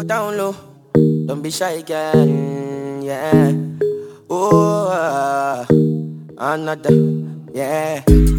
down low. Don't be shy, girl. Yeah. Oh, another. Yeah.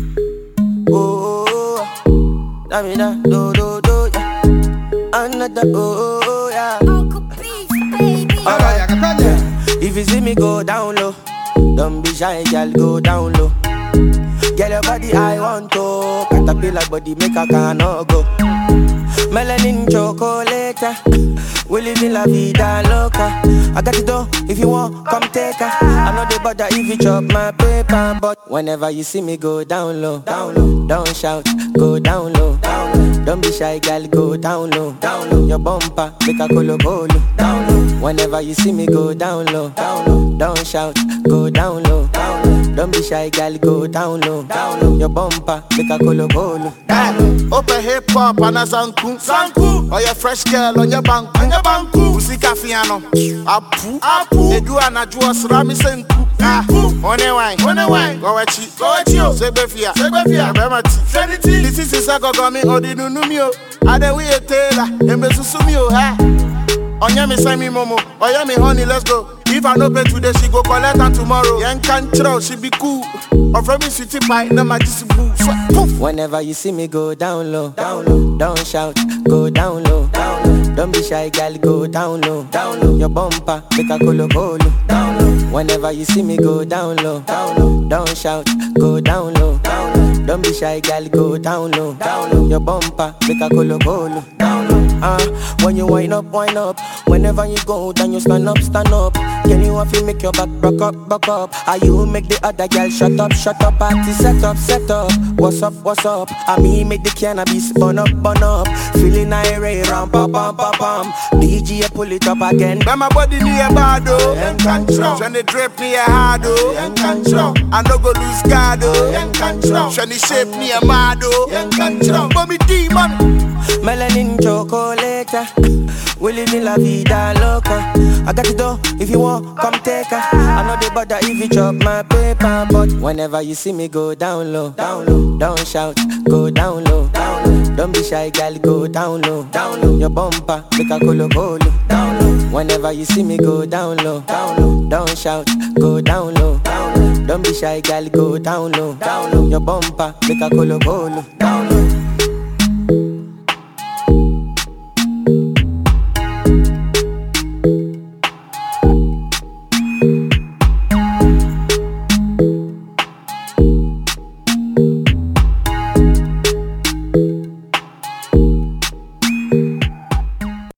Oh, Damina, do, yeah. Another, oh, yeah. Uncle Beef, baby. Alright, if you see me go down low, don't be shy, girl, go down low. Get your body, I want to. Caterpillar body, make a cannot go. Melanin chocolate, we live in la vida loca. I got it though, if you want, come take her. I know they bother if you chop my paper, but whenever you see me go down low, don't shout, go down low, don't be shy, girl, go down low, your bumper, make a colo bolo, down low. Whenever you see me go down low, don't shout, go down low, don't be shy, girl, go down low, your bumper, make a colo bolo, down low. Open hip hop and a zanku. Or your fresh girl on your banku. Usi kafiano. Apu. Edu anajua surami senku. One wine. Go echi. Sebefia. Bemati. This is Isagogomi Odinunumio. Adewi etela. Embesusumio. Onya me send me momo. Oya me honey, let's go. If I no pay today, she go collect her tomorrow. Young control, she be cool. Or from me sweetie pie, no my boo. Whenever you see me go down low, don't shout, go down low, don't be shy, girl, go down low, your bumper, make a colo bolo, down low. Whenever you see me go down low, don't shout, go down low, don't be shy, girl, go down low, your bumper, make a colo bolo, down low. When you wind up, whenever you go down, you stand up. Can you have to make your back back up? Are you make the other girl shut up? Party set up. What's up? I mean make the cannabis burn up. Feeling irate, ram pam. DJ pull it up again. When my body near bad oh, when they drape me a hard oh, I no go lose guard oh, when they shape me a mad oh, but me demon. Melanin chocolate, we live in la vida loca. I got it though, if you want, come take her. I know they bother if you chop my paper, but whenever you see me go down low, don't shout, go down low, don't be shy, girl, go down low, your bumper, make a colo bolo, down low. Whenever you see me go down low, don't shout, go down low, don't be shy, girl, go down low, your bumper, make a colo bolo, down low.